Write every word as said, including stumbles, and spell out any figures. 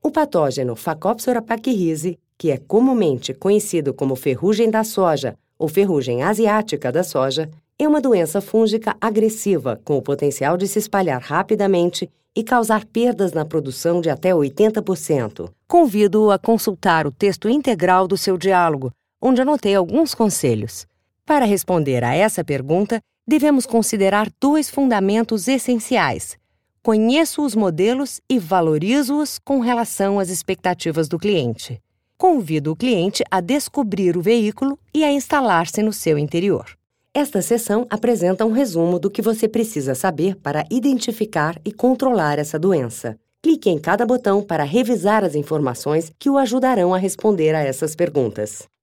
O patógeno Phacopsora pachyrizi, que é comumente conhecido como ferrugem da soja ou ferrugem asiática da soja, é uma doença fúngica agressiva com o potencial de se espalhar rapidamente e causar perdas na produção de até oitenta por cento. Convido-o a consultar o texto integral do seu diálogo, onde anotei alguns conselhos. Para responder a essa pergunta, devemos considerar dois fundamentos essenciais. Conheço os modelos e valorizo-os com relação às expectativas do cliente. Convido o cliente a descobrir o veículo e a instalar-se no seu interior. Esta seção apresenta um resumo do que você precisa saber para identificar e controlar essa doença. Clique em cada botão para revisar as informações que o ajudarão a responder a essas perguntas.